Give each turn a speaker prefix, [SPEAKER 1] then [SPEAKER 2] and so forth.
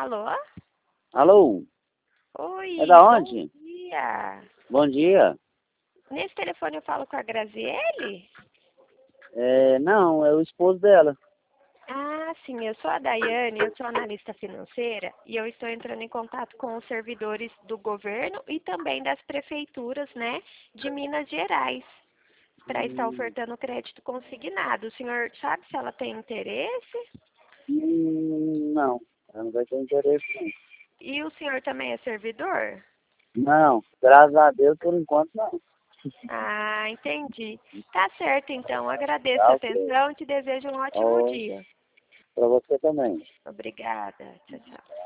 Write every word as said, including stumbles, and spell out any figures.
[SPEAKER 1] Alô?
[SPEAKER 2] Alô?
[SPEAKER 1] Oi,
[SPEAKER 2] É da onde?
[SPEAKER 1] bom dia.
[SPEAKER 2] Bom dia.
[SPEAKER 1] Nesse telefone eu falo com a Graziele?
[SPEAKER 2] É, não, é o esposo dela.
[SPEAKER 1] Ah, sim, eu sou a Daiane, eu sou analista financeira e eu estou entrando em contato com os servidores do governo e também das prefeituras, né, de Minas Gerais, para estar
[SPEAKER 2] Hum,
[SPEAKER 1] ofertando crédito consignado. O senhor sabe se ela tem interesse?
[SPEAKER 2] hum, não, ela não vai ter interesse não.
[SPEAKER 1] E o senhor também é servidor?
[SPEAKER 2] Não, graças a Deus, por enquanto não.
[SPEAKER 1] Ah, entendi. Tá certo, então. Agradeço
[SPEAKER 2] Tá
[SPEAKER 1] a
[SPEAKER 2] ok.
[SPEAKER 1] atenção e te desejo um ótimo
[SPEAKER 2] Ó,
[SPEAKER 1] dia.
[SPEAKER 2] pra você também.
[SPEAKER 1] Obrigada. Tchau, tchau.